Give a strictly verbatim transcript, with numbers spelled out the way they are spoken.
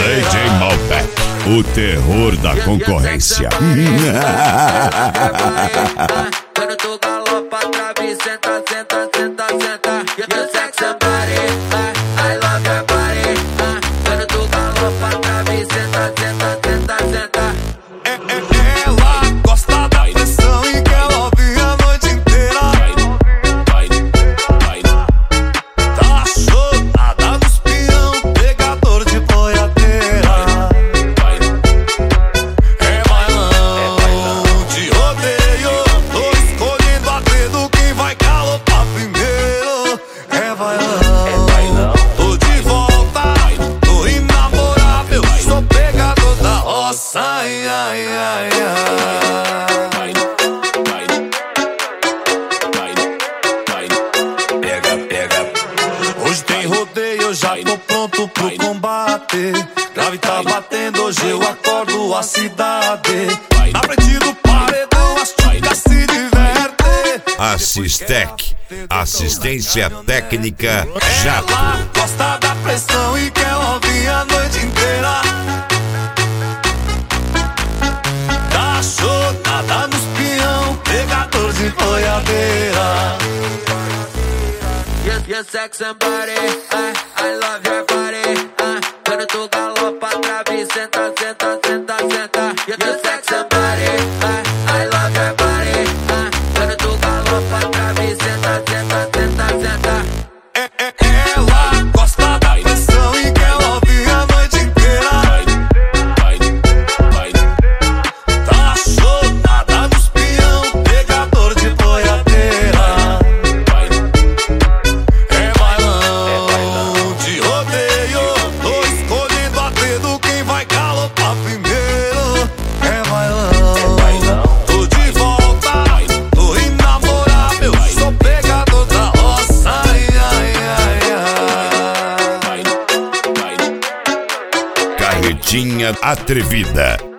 D J Malbec, o terror da concorrência. Quando tu galopa, trave, senta, senta, senta, senta. You sex somebody, I love your body. Quando tu galopa, trave, senta, senta, senta, senta. Ela gosta da pressão e quer ouvir a noite inteira. Tá chorada dos peão, pegador de boiadeira. É bailão de rodeio, tô escolhendo a dedo quem vai galopar primeiro. É bailão, tô de volta, tô inamorável, sou pegador da roça. Ai, ai, ai, ai. Pega, pega. Hoje tem rodeio, eu já tô pronto pro combate. Grave tá batendo, hoje eu acordo a cidade. Na frente do paredão, as ticas se divertem. Assistec, assistência técnica Jato. Ela gosta da pressão e quer ouvir a noite inteira. Tá chorada nos peão, pegador de boiadeira. You sex somebody, I, I love your body. Quando tu galopa, trave, senta, senta, senta, senta. You sex somebody, I, I love your body. Quando tu galopa, trave, senta, senta, senta, senta. Ela gosta da pressão e quer ouvir a noite inteira. Tá chorada nos peão, pegador de boiadeira. É bailão de rodeio, tô escolhendo a dedo quem vai galopar primeiro. É bailão, tô de volta, tô inamorável, sou pegador da roça. Ai, ai, ai, ai. Carretinha atrevida.